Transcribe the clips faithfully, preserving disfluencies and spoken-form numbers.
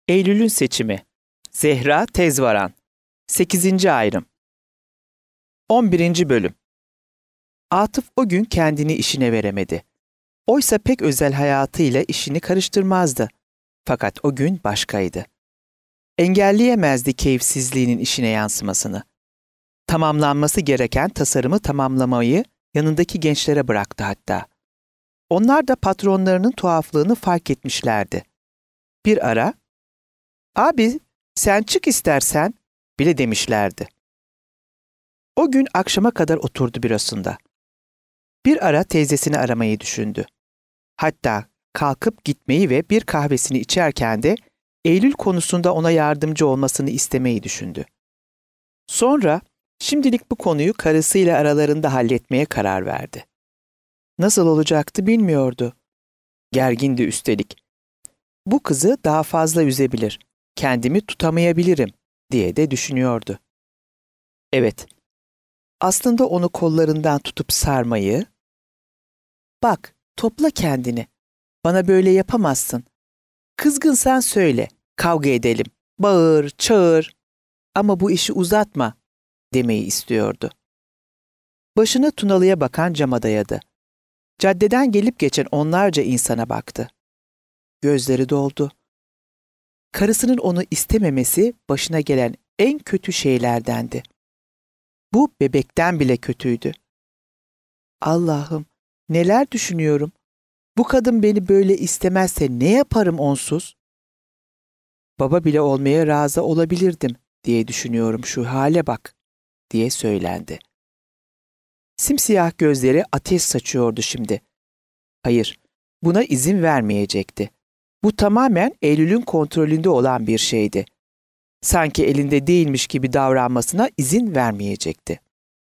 Eylül'ün seçimi. Zehra Tezvaran. sekizinci ayrım. on birinci bölüm. Atıf o gün kendini işine veremedi. Oysa pek özel hayatıyla işini karıştırmazdı. Fakat o gün başkaydı. Engelleyemezdi keyifsizliğinin işine yansımasını. Tamamlanması gereken tasarımı tamamlamayı yanındaki gençlere bıraktı hatta. Onlar da patronlarının tuhaflığını fark etmişlerdi. Bir ara, "Abi sen çık istersen" bile demişlerdi. O gün akşama kadar oturdu bürosunda. Bir ara teyzesini aramayı düşündü. Hatta kalkıp gitmeyi ve bir kahvesini içerken de Eylül konusunda ona yardımcı olmasını istemeyi düşündü. Sonra şimdilik bu konuyu karısıyla aralarında halletmeye karar verdi. Nasıl olacaktı bilmiyordu. Gergindi üstelik. Bu kızı daha fazla üzebilir, kendimi tutamayabilirim diye de düşünüyordu. Evet, aslında onu kollarından tutup sarmayı, "Bak, topla kendini. Bana böyle yapamazsın. Kızgınsan söyle, kavga edelim. Bağır, çağır. Ama bu işi uzatma" demeyi istiyordu. Başını Tunalı'ya bakan cama dayadı. Caddeden gelip geçen onlarca insana baktı. Gözleri doldu. Karısının onu istememesi başına gelen en kötü şeylerdendi. Bu bebekten bile kötüydü. Allah'ım, neler düşünüyorum? Bu kadın beni böyle istemezse ne yaparım onsuz? Baba bile olmaya razı olabilirdim diye düşünüyorum, şu hale bak diye söylendi. Simsiyah gözleri ateş saçıyordu şimdi. Hayır, buna izin vermeyecekti. Bu tamamen Eylül'ün kontrolünde olan bir şeydi. Sanki elinde değilmiş gibi davranmasına izin vermeyecekti.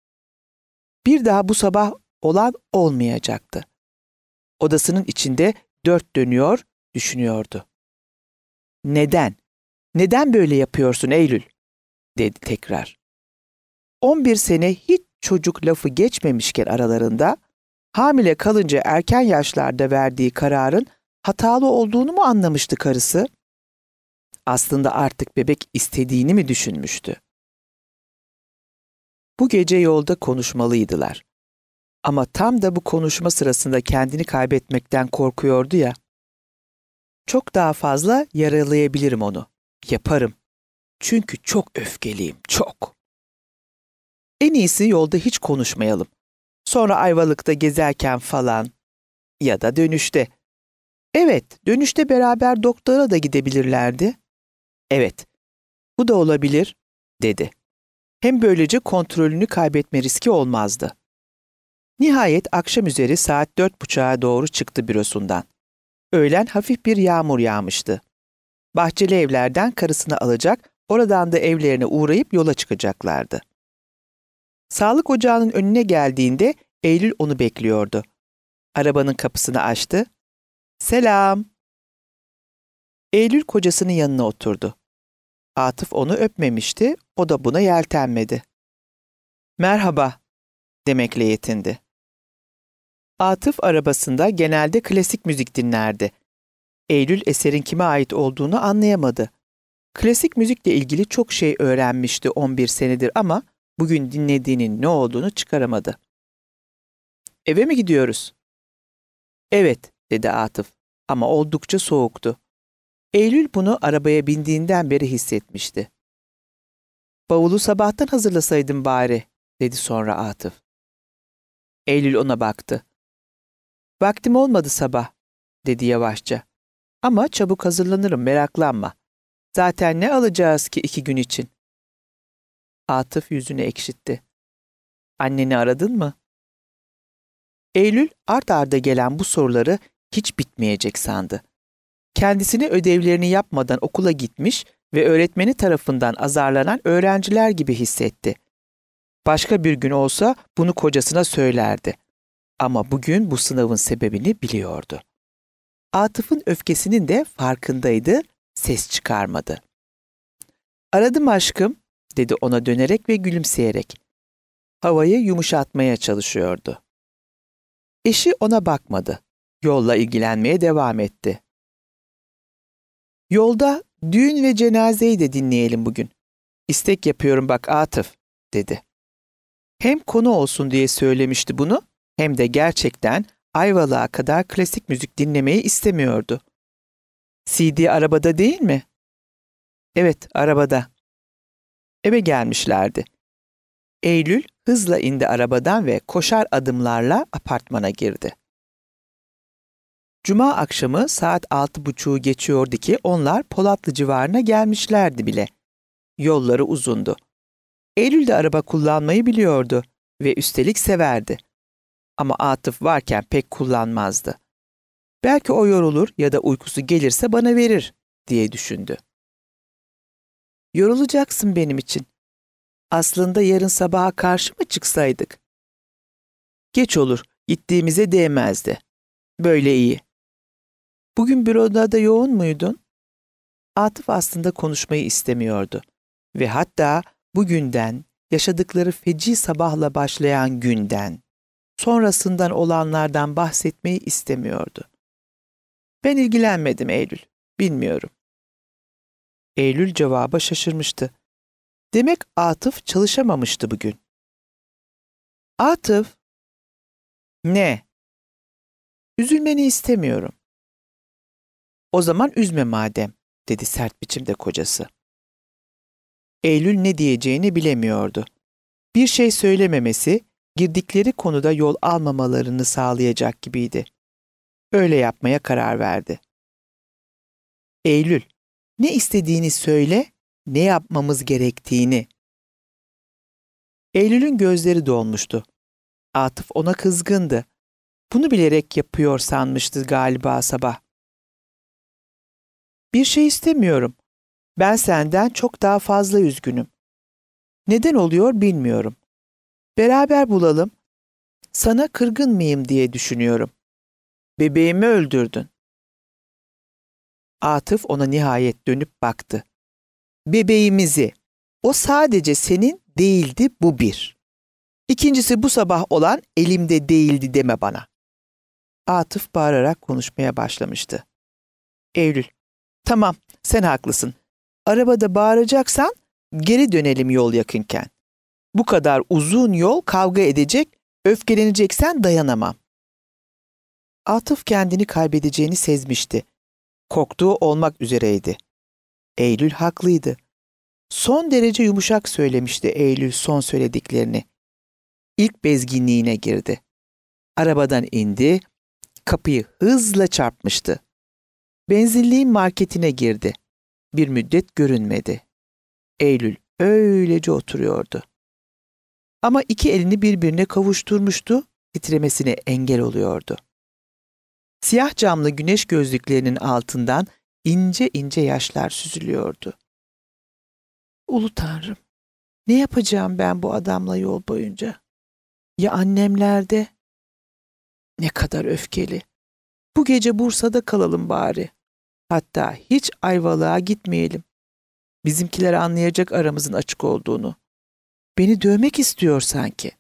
Bir daha bu sabah olan olmayacaktı. Odasının içinde dört dönüyor, düşünüyordu. "Neden? Neden böyle yapıyorsun Eylül?" dedi tekrar. on bir sene hiç çocuk lafı geçmemişken aralarında, hamile kalınca erken yaşlarda verdiği kararın hatalı olduğunu mu anlamıştı karısı? Aslında artık bebek istediğini mi düşünmüştü? Bu gece yolda konuşmalıydılar. Ama tam da bu konuşma sırasında kendini kaybetmekten korkuyordu ya. "Çok daha fazla yaralayabilirim onu. Yaparım. Çünkü çok öfkeliyim, çok. En iyisi yolda hiç konuşmayalım. Sonra Ayvalık'ta gezerken falan ya da dönüşte. Evet, dönüşte beraber doktora da gidebilirlerdi. Evet, bu da olabilir," dedi. Hem böylece kontrolünü kaybetme riski olmazdı. Nihayet akşam üzeri saat dört buçuğa doğru çıktı bürosundan. Öğlen hafif bir yağmur yağmıştı. Bahçeli Evler'den karısını alacak, oradan da evlerine uğrayıp yola çıkacaklardı. Sağlık ocağının önüne geldiğinde Eylül onu bekliyordu. Arabanın kapısını açtı. "Selam." Eylül kocasının yanına oturdu. Atıf onu öpmemişti, o da buna yeltenmedi. "Merhaba," demekle yetindi. Atıf arabasında genelde klasik müzik dinlerdi. Eylül eserin kime ait olduğunu anlayamadı. Klasik müzikle ilgili çok şey öğrenmişti on bir senedir ama bugün dinlediğinin ne olduğunu çıkaramadı. "Eve mi gidiyoruz?" "Evet," dedi Atıf ama oldukça soğuktu. Eylül bunu arabaya bindiğinden beri hissetmişti. "Bavulu sabahtan hazırlasaydın bari," dedi sonra Atıf. Eylül ona baktı. "Vaktim olmadı sabah," dedi yavaşça. "Ama çabuk hazırlanırım, meraklanma. Zaten ne alacağız ki iki gün için?" Atıf yüzünü ekşitti. "Anneni aradın mı?" Eylül art arda gelen bu soruları hiç bitmeyecek sandı. Kendisini ödevlerini yapmadan okula gitmiş ve öğretmeni tarafından azarlanan öğrenciler gibi hissetti. Başka bir gün olsa bunu kocasına söylerdi. Ama bugün bu sınavın sebebini biliyordu. Atıf'ın öfkesinin de farkındaydı, ses çıkarmadı. "Aradım aşkım," dedi ona dönerek ve gülümseyerek. Havayı yumuşatmaya çalışıyordu. Eşi ona bakmadı. Yolla ilgilenmeye devam etti. Yolda Düğün ve cenazeyi de dinleyelim bugün. İstek yapıyorum bak Atıf, dedi. Hem konu olsun diye söylemişti bunu, hem de gerçekten Ayvalık'a kadar klasik müzik dinlemeyi istemiyordu. C D arabada değil mi? Evet, arabada. Eve gelmişlerdi. Eylül hızla indi arabadan ve koşar adımlarla apartmana girdi. Cuma akşamı saat altı buçuğu geçiyordu ki onlar Polatlı civarına gelmişlerdi bile. Yolları uzundu. Eylül de araba kullanmayı biliyordu ve üstelik severdi. Ama Atıf varken pek kullanmazdı. Belki o yorulur ya da uykusu gelirse bana verir diye düşündü. Yorulacaksın benim için. Aslında yarın sabaha karşı mı çıksaydık? Geç olur, gittiğimize değmezdi. Böyle iyi. Bugün büroda da yoğun muydun? Atıf aslında konuşmayı istemiyordu. Ve hatta bugünden, yaşadıkları feci sabahla başlayan günden, sonrasından olanlardan bahsetmeyi istemiyordu. Ben ilgilenmedim Eylül, bilmiyorum. Eylül cevaba şaşırmıştı. Demek Atıf çalışamamıştı bugün. Atıf, ne? Üzülmeni istemiyorum. O zaman üzme madem, dedi sert biçimde kocası. Eylül ne diyeceğini bilemiyordu. Bir şey söylememesi, girdikleri konuda yol almamalarını sağlayacak gibiydi. Öyle yapmaya karar verdi. Eylül, ne istediğini söyle, ne yapmamız gerektiğini. Eylül'ün gözleri dolmuştu. Atıf ona kızgındı. Bunu bilerek yapıyor sanmıştı galiba sabah. Bir şey istemiyorum. Ben senden çok daha fazla üzgünüm. Neden oluyor bilmiyorum. Beraber bulalım. Sana kırgın mıyım diye düşünüyorum. Bebeğimi öldürdün. Atıf ona nihayet dönüp baktı. Bebeğimizi. O sadece senin değildi, bu bir. İkincisi bu sabah olan elimde değildi deme bana. Atıf bağırarak konuşmaya başlamıştı. Eylül, tamam sen haklısın. Arabada bağıracaksan geri dönelim yol yakınken. Bu kadar uzun yol kavga edecek, öfkeleneceksen dayanamam. Atıf kendini kaybedeceğini sezmişti. Korktuğu olmak üzereydi. Eylül haklıydı. Son derece yumuşak söylemişti Eylül son söylediklerini. İlk bezginliğine girdi. Arabadan indi, kapıyı hızla çarpmıştı. Benzinliğin marketine girdi. Bir müddet görünmedi. Eylül öylece oturuyordu. Ama iki elini birbirine kavuşturmuştu, titremesine engel oluyordu. Siyah camlı güneş gözlüklerinin altından ince ince yaşlar süzülüyordu. Ulu Tanrım, ne yapacağım ben bu adamla yol boyunca? Ya annemlerde? Ne kadar öfkeli. Bu gece Bursa'da kalalım bari. Hatta hiç Ayvalık'a gitmeyelim. Bizimkiler anlayacak aramızın açık olduğunu. Beni dövmek istiyor sanki.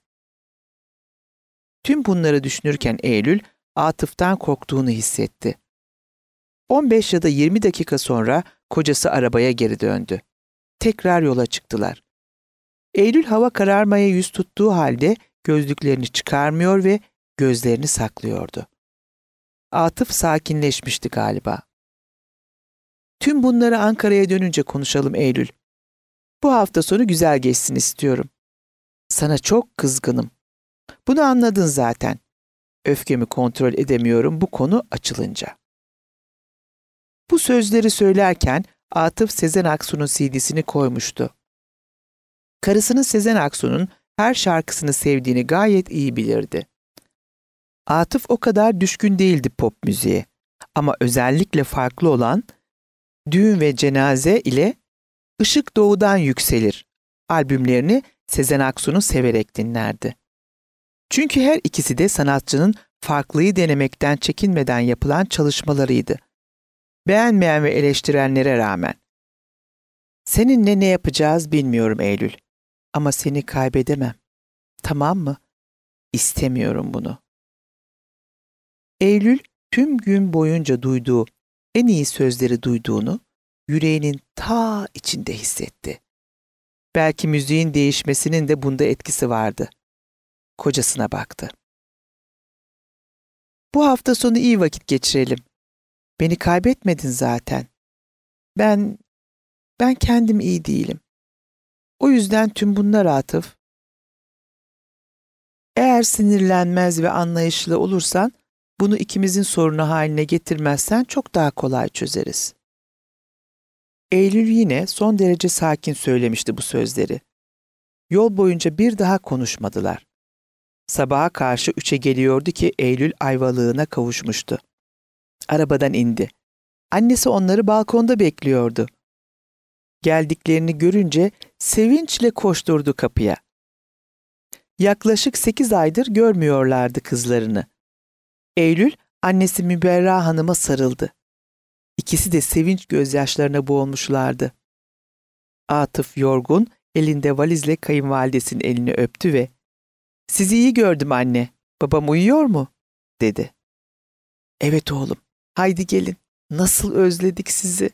Tüm bunları düşünürken Eylül, Atıf'tan korktuğunu hissetti. on beş ya da yirmi dakika sonra kocası arabaya geri döndü. Tekrar yola çıktılar. Eylül hava kararmaya yüz tuttuğu halde gözlüklerini çıkarmıyor ve gözlerini saklıyordu. Atıf sakinleşmişti galiba. Tüm bunları Ankara'ya dönünce konuşalım Eylül. Bu hafta sonu güzel geçsin istiyorum. Sana çok kızgınım. Bunu anladın zaten. Öfkemi kontrol edemiyorum bu konu açılınca. Bu sözleri söylerken Atıf Sezen Aksu'nun C D'sini koymuştu. Karısının Sezen Aksu'nun her şarkısını sevdiğini gayet iyi bilirdi. Atıf o kadar düşkün değildi pop müziğe. Ama özellikle farklı olan Düğün ve Cenaze ile Işık Doğudan Yükselir albümlerini Sezen Aksu'nu severek dinlerdi. Çünkü her ikisi de sanatçının farklıyı denemekten çekinmeden yapılan çalışmalarıydı. Beğenmeyen ve eleştirenlere rağmen. Seninle ne yapacağız bilmiyorum Eylül. Ama seni kaybedemem. Tamam mı? İstemiyorum bunu. Eylül tüm gün boyunca duyduğu, en iyi sözleri duyduğunu, yüreğinin ta içinde hissetti. Belki müziğin değişmesinin de bunda etkisi vardı. Kocasına baktı. Bu hafta sonu iyi vakit geçirelim. Beni kaybetmedin zaten. Ben, ben kendim iyi değilim. O yüzden tüm bunlar Atıf. Eğer sinirlenmez ve anlayışlı olursan, bunu ikimizin sorunu haline getirmezsen çok daha kolay çözeriz. Eylül yine son derece sakin söylemişti bu sözleri. Yol boyunca bir daha konuşmadılar. Sabaha karşı üçe geliyordu ki Eylül Ayvalık'ına kavuşmuştu. Arabadan indi. Annesi onları balkonda bekliyordu. Geldiklerini görünce sevinçle koşturdu kapıya. Yaklaşık sekiz aydır görmüyorlardı kızlarını. Eylül, annesi Müberra Hanım'a sarıldı. İkisi de sevinç gözyaşlarına boğulmuşlardı. Atıf yorgun, elinde valizle kayınvalidesinin elini öptü ve "Sizi iyi gördüm anne, babam uyuyor mu?" dedi. "Evet oğlum, haydi gelin, nasıl özledik sizi."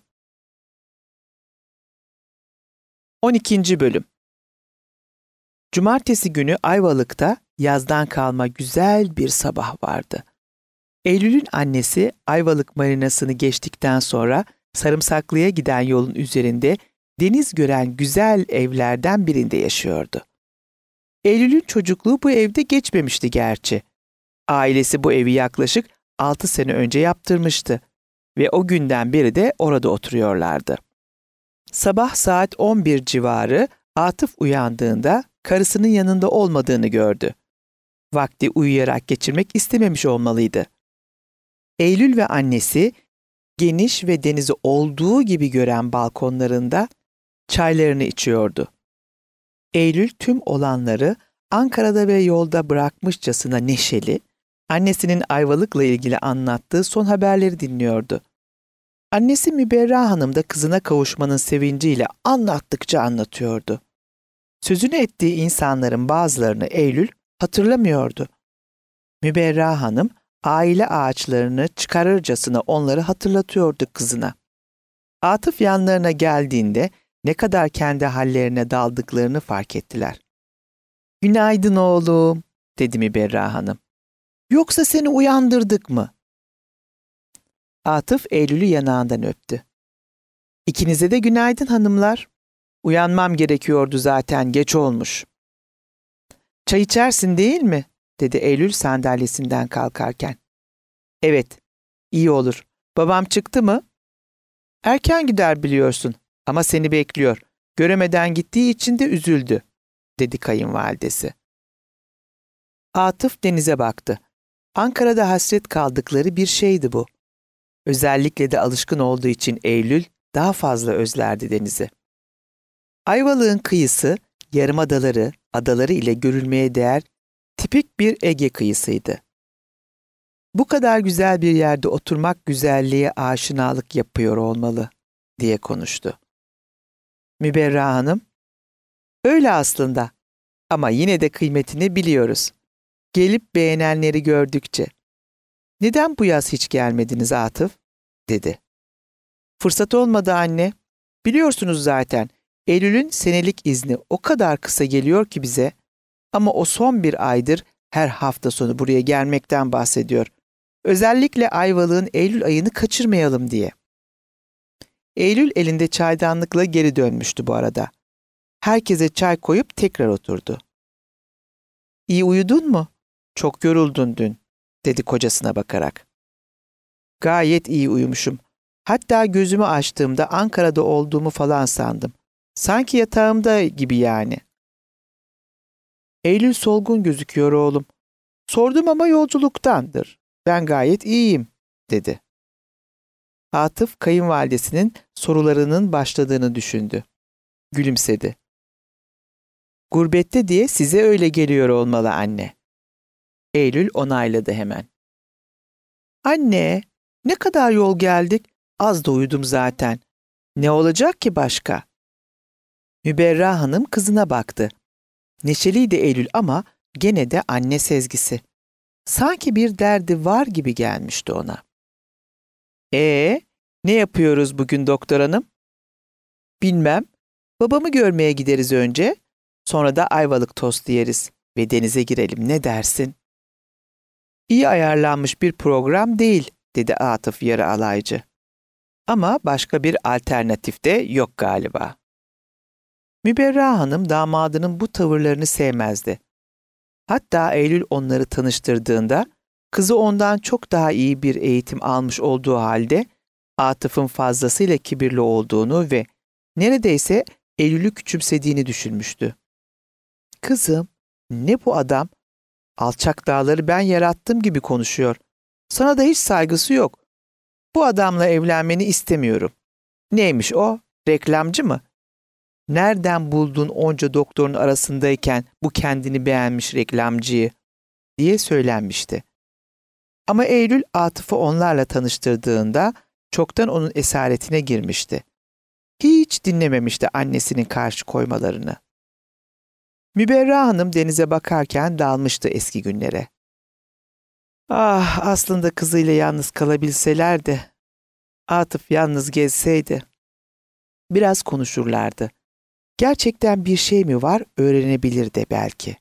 on ikinci Bölüm. Cumartesi günü Ayvalık'ta yazdan kalma güzel bir sabah vardı. Eylül'ün annesi Ayvalık marinasını geçtikten sonra Sarımsaklı'ya giden yolun üzerinde deniz gören güzel evlerden birinde yaşıyordu. Eylül'ün çocukluğu bu evde geçmemişti gerçi. Ailesi bu evi yaklaşık altı sene önce yaptırmıştı ve o günden beri de orada oturuyorlardı. Sabah saat on bir civarı Atıf uyandığında karısının yanında olmadığını gördü. Vakti uyuyarak geçirmek istememiş olmalıydı. Eylül ve annesi geniş ve denizi olduğu gibi gören balkonlarında çaylarını içiyordu. Eylül tüm olanları Ankara'da ve yolda bırakmışçasına neşeli, annesinin Ayvalık'la ilgili anlattığı son haberleri dinliyordu. Annesi Müberra Hanım da kızına kavuşmanın sevinciyle anlattıkça anlatıyordu. Sözünü ettiği insanların bazılarını Eylül hatırlamıyordu. Müberra Hanım aile ağaçlarını çıkarırcasına onları hatırlatıyordu kızına. Atıf yanlarına geldiğinde ne kadar kendi hallerine daldıklarını fark ettiler. "Günaydın oğlum," dedi Müberra Hanım. "Yoksa seni uyandırdık mı?" Atıf Eylül'ü yanağından öptü. "İkinize de günaydın hanımlar. Uyanmam gerekiyordu zaten, geç olmuş." "Çay içersin değil mi?" dedi Eylül sandalyesinden kalkarken. "Evet, iyi olur. Babam çıktı mı?" "Erken gider biliyorsun ama seni bekliyor. Göremeden gittiği için de üzüldü," dedi kayınvalidesi. Atıf denize baktı. Ankara'da hasret kaldıkları bir şeydi bu. Özellikle de alışkın olduğu için Eylül daha fazla özlerdi denizi. Ayvalık'ın kıyısı, yarımadaları, adaları ile görülmeye değer tipik bir Ege kıyısıydı. "Bu kadar güzel bir yerde oturmak güzelliğe aşinalık yapıyor olmalı," diye konuştu. Müberra Hanım, "Öyle aslında ama yine de kıymetini biliyoruz. Gelip beğenenleri gördükçe." "Neden bu yaz hiç gelmediniz Atıf?" dedi. "Fırsat olmadı anne. Biliyorsunuz zaten Eylül'ün senelik izni o kadar kısa geliyor ki bize. Ama o son bir aydır her hafta sonu buraya gelmekten bahsediyor. Özellikle Ayvalık'ın Eylül ayını kaçırmayalım diye." Eylül elinde çaydanlıkla geri dönmüştü bu arada. Herkese çay koyup tekrar oturdu. "İyi uyudun mu? Çok yoruldun dün," dedi kocasına bakarak. "Gayet iyi uyumuşum. Hatta gözümü açtığımda Ankara'da olduğumu falan sandım. Sanki yatağımda gibi yani." "Eylül solgun gözüküyor oğlum. Sordum ama yolculuktandır. Ben gayet iyiyim," dedi. Atıf kayınvalidesinin sorularının başladığını düşündü. Gülümsedi. "Gurbette diye size öyle geliyor olmalı anne." Eylül onayladı hemen. "Anne, ne kadar yol geldik? Az da uyudum zaten. Ne olacak ki başka?" Müberra Hanım kızına baktı. Neşeliydi Eylül ama gene de anne sezgisi. Sanki bir derdi var gibi gelmişti ona. "Ee, ne yapıyoruz bugün doktor hanım?" Bilmem. Babamı görmeye gideriz önce. Sonra da Ayvalık tostu yeriz ve denize girelim. Ne dersin? İyi ayarlanmış bir program değil, dedi Atıf yarı alaycı. Ama başka bir alternatif de yok galiba. Müberra Hanım damadının bu tavırlarını sevmezdi. Hatta Eylül onları tanıştırdığında kızı ondan çok daha iyi bir eğitim almış olduğu halde Atıf'ın fazlasıyla kibirli olduğunu ve neredeyse Eylül'ü küçümsediğini düşünmüştü. Kızım, ne bu adam? Alçak dağları ben yarattım gibi konuşuyor. Sana da hiç saygısı yok. Bu adamla evlenmeni istemiyorum. Neymiş o? Reklamcı mı? Nereden buldun onca doktorun arasındayken bu kendini beğenmiş reklamcıyı? Diye söylenmişti. Ama Eylül Atıf'ı onlarla tanıştırdığında çoktan onun esaretine girmişti. Hiç dinlememişti annesinin karşı koymalarını. Müberra Hanım denize bakarken dalmıştı eski günlere. Ah, aslında kızıyla yalnız kalabilseler de, Atıf yalnız gezseydi. Biraz konuşurlardı. Gerçekten bir şey mi var öğrenebilirdi belki.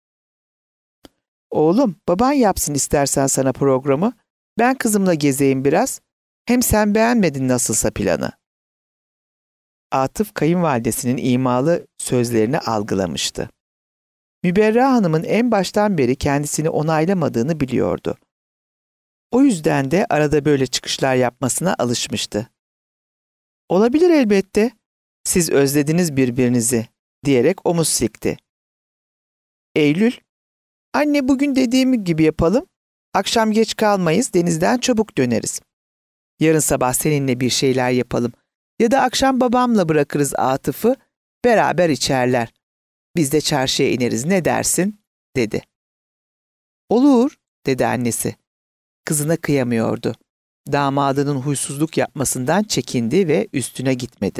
Oğlum, baban yapsın istersen sana programı. Ben kızımla gezeyim biraz. Hem sen beğenmedin nasılsa planı. Atıf kayınvalidesinin imalı sözlerini algılamıştı. Müberra Hanım'ın en baştan beri kendisini onaylamadığını biliyordu. O yüzden de arada böyle çıkışlar yapmasına alışmıştı. Olabilir elbette. Siz özlediniz birbirinizi, diyerek omuz silkti. Eylül, anne bugün dediğim gibi yapalım. Akşam geç kalmayız, denizden çabuk döneriz. Yarın sabah seninle bir şeyler yapalım. Ya da akşam babamla bırakırız Atıf'ı, beraber içerler. Biz de çarşıya ineriz, ne dersin? Dedi. Olur, dedi annesi. Kızına kıyamıyordu. Damadının huysuzluk yapmasından çekindi ve üstüne gitmedi.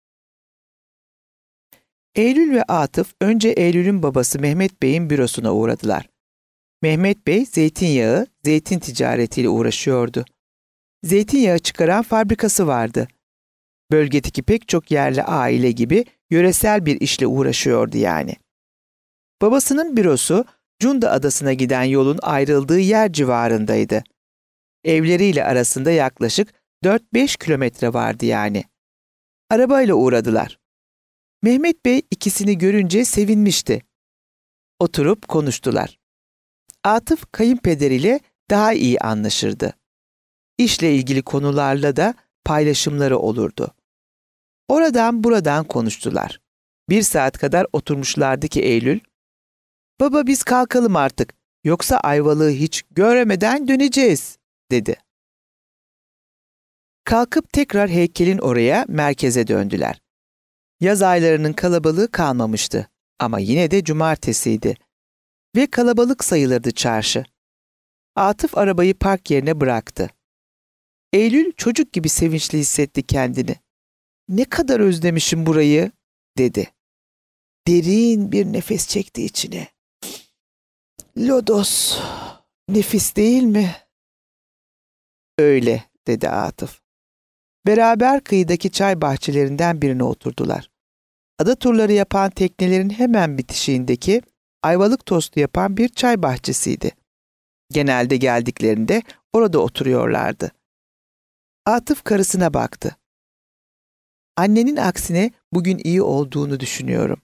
Eylül ve Atıf önce Eylül'ün babası Mehmet Bey'in bürosuna uğradılar. Mehmet Bey zeytinyağı, zeytin ticaretiyle uğraşıyordu. Zeytinyağı çıkaran fabrikası vardı. Bölgedeki pek çok yerli aile gibi yöresel bir işle uğraşıyordu yani. Babasının bürosu Cunda Adası'na giden yolun ayrıldığı yer civarındaydı. Evleriyle arasında yaklaşık dört beş kilometre vardı yani. Arabayla uğradılar. Mehmet Bey ikisini görünce sevinmişti. Oturup konuştular. Atıf kayınpederiyle daha iyi anlaşırdı. İşle ilgili konularla da paylaşımları olurdu. Oradan buradan konuştular. Bir saat kadar oturmuşlardı ki Eylül, "Baba biz kalkalım artık, yoksa Ayvalık'ı hiç göremeden döneceğiz," dedi. Kalkıp tekrar heykelin oraya, merkeze döndüler. Yaz aylarının kalabalığı kalmamıştı ama yine de cumartesiydi ve kalabalık sayılırdı çarşı. Atıf arabayı park yerine bıraktı. Eylül çocuk gibi sevinçli hissetti kendini. "Ne kadar özlemişim burayı," dedi. Derin bir nefes çekti içine. "Lodos, nefis değil mi?" "Öyle," dedi Atıf. Beraber kıyıdaki çay bahçelerinden birine oturdular. Ada turları yapan teknelerin hemen bitişiğindeki Ayvalık tostu yapan bir çay bahçesiydi. Genelde geldiklerinde orada oturuyorlardı. Atıf karısına baktı. "Annenin aksine bugün iyi olduğunu düşünüyorum."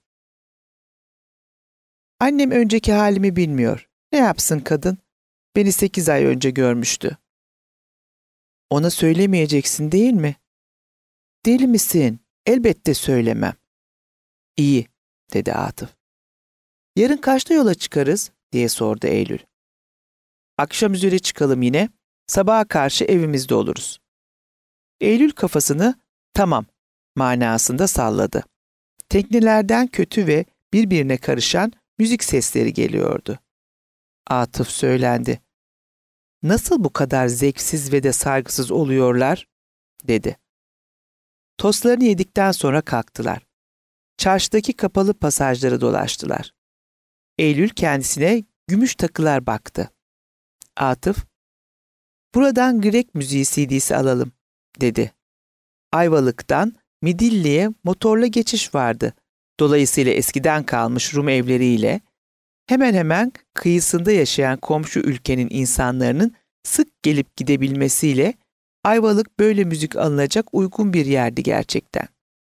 "Annem önceki halimi bilmiyor. Ne yapsın kadın? Beni sekiz ay önce görmüştü." "Ona söylemeyeceksin değil mi?" "Deli misin? Elbette söylemem." "İyi," dedi Atıf. "Yarın kaçta yola çıkarız?" diye sordu Eylül. "Akşam üzere çıkalım yine. Sabaha karşı evimizde oluruz." Eylül kafasını "tamam" manasında salladı. Teknelerden kötü ve birbirine karışan müzik sesleri geliyordu. Atıf söylendi. "Nasıl bu kadar zevksiz ve de saygısız oluyorlar?" dedi. Tostlarını yedikten sonra kalktılar. Çarşıdaki kapalı pasajları dolaştılar. Eylül kendisine gümüş takılar baktı. Atıf, "Buradan Grek müziği C D'si alalım," dedi. Ayvalık'tan Midilli'ye motorla geçiş vardı. Dolayısıyla eskiden kalmış Rum evleriyle hemen hemen kıyısında yaşayan komşu ülkenin insanların sık gelip gidebilmesiyle Ayvalık böyle müzik alınacak uygun bir yerdi gerçekten.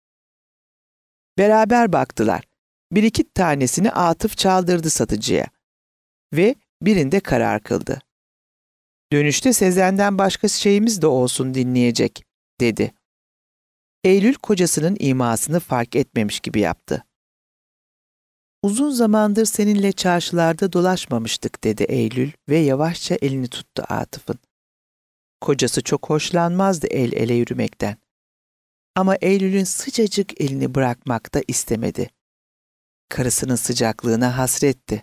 Beraber baktılar. Bir iki tanesini Atıf çaldırdı satıcıya ve birinde karar kıldı. Dönüşte Sezen'den başka şeyimiz de olsun dinleyecek, dedi. Eylül kocasının imasını fark etmemiş gibi yaptı. Uzun zamandır seninle çarşılarda dolaşmamıştık, dedi Eylül ve yavaşça elini tuttu Atıf'ın. Kocası çok hoşlanmazdı el ele yürümekten. Ama Eylül'ün sıcacık elini bırakmak da istemedi. Karısının sıcaklığına hasretti.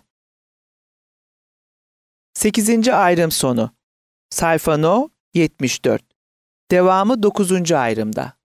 Sekizinci ayrım sonu. Sayfa no yetmiş dört. Devamı dokuzuncu ayrımda.